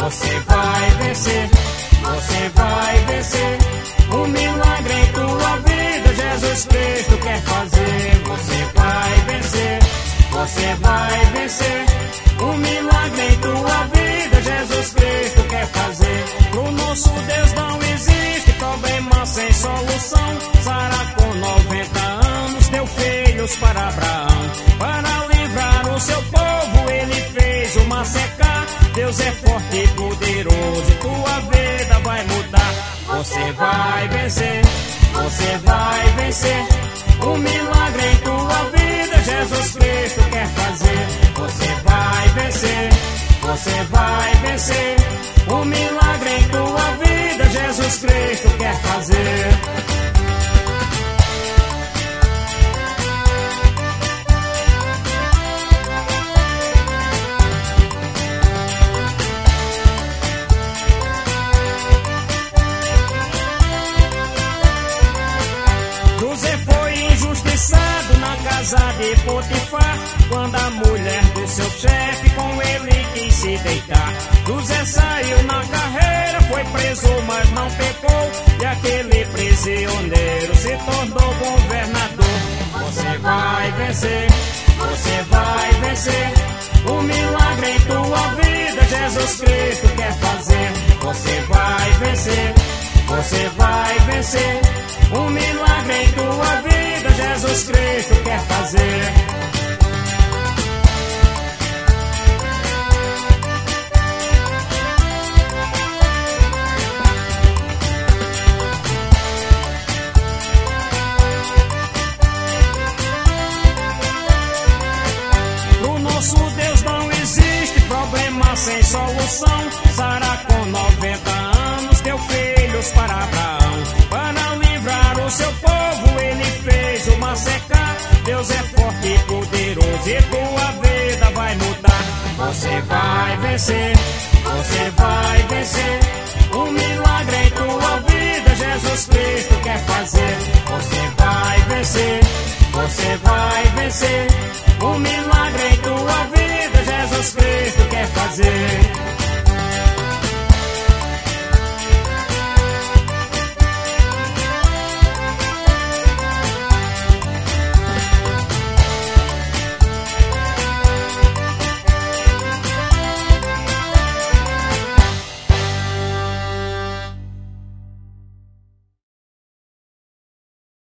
Você vai vencer, você vai vencer. Um milagre em tua vida, Jesus Cristo quer fazer. Você vai vencer, você vai vencer. Um milagre em tua vida, Jesus Cristo quer fazer. Pro nosso Deus não existe problema sem solução. Sara com 90 anos deu filhos para Abraão. Para livrar o seu povo ele fez uma seca. Deus é forte e poderoso e tua vida vai mudar. Você vai vencer, você vai vencer. Um milagre em tua vida, Jesus Cristo quer fazer. Você vai vencer, você vai vencer. Um milagre em tua vida, Jesus Cristo quer fazer. José foi injustiçado na casa de Potifar, quando a mulher do seu chefe com ele quis se deitar. José saiu na carreira, foi preso mas não pecou, e aquele prisioneiro se tornou governador. Você vai vencer, você vai vencer. Um milagre em tua vida, Jesus Cristo quer fazer. Você vai vencer, você vai vencer. Um milagre em tua vida, Jesus Cristo quer fazer. Pro nosso Deus não existe problema sem solução. Sara com 90 anos deu filhos para Abraão. Para livrar o seu povo ele fez uma seca. Deus é forte e poderoso e tua vida vai mudar. Você vai vencer, você vai vencer. Um milagre em tua vida, Jesus Cristo quer fazer. Você vai vencer, você vai vencer. Um milagre em tua vida, Jesus Cristo quer fazer.